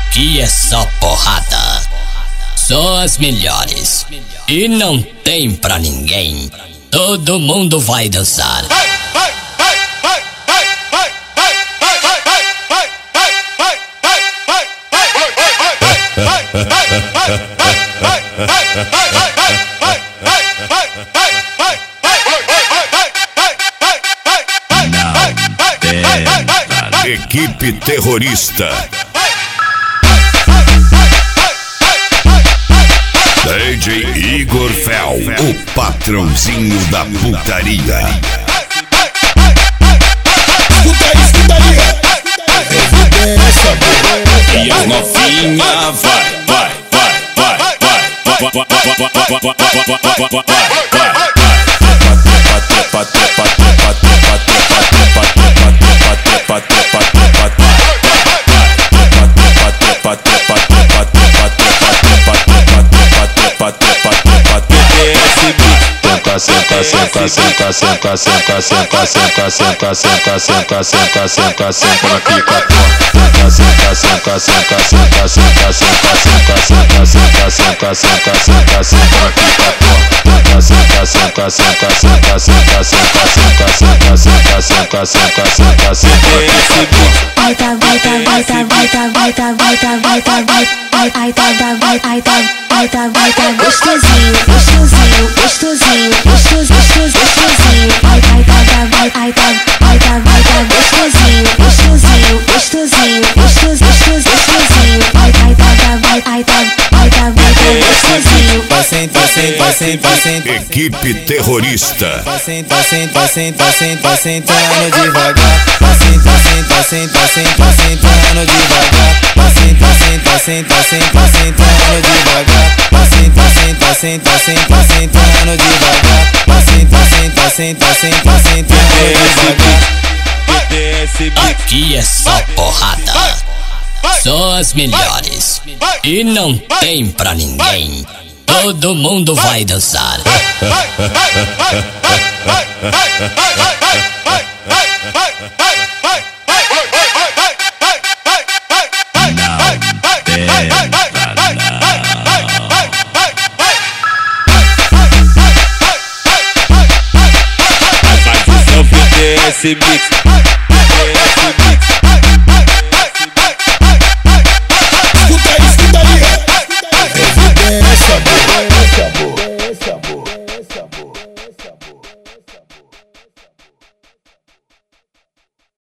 Aqui é só porrada, só as melhores e não tem pra ninguém. Todo mundo vai dançar. Equipe terrorista. DJ Igor Fel, o patrãozinho da putaria. Escuta aí. E as novinha vai. Senta na pica. Equipe terrorista. Vai sentando devagar. Vai sentando devagar. Vai sentando devagar. Vai sentando devagar. Vai sentando devagar. Aqui é só porrada, só as melhores e não tem pra ninguém. Todo mundo vai dançar. Faz o selfie desse mix.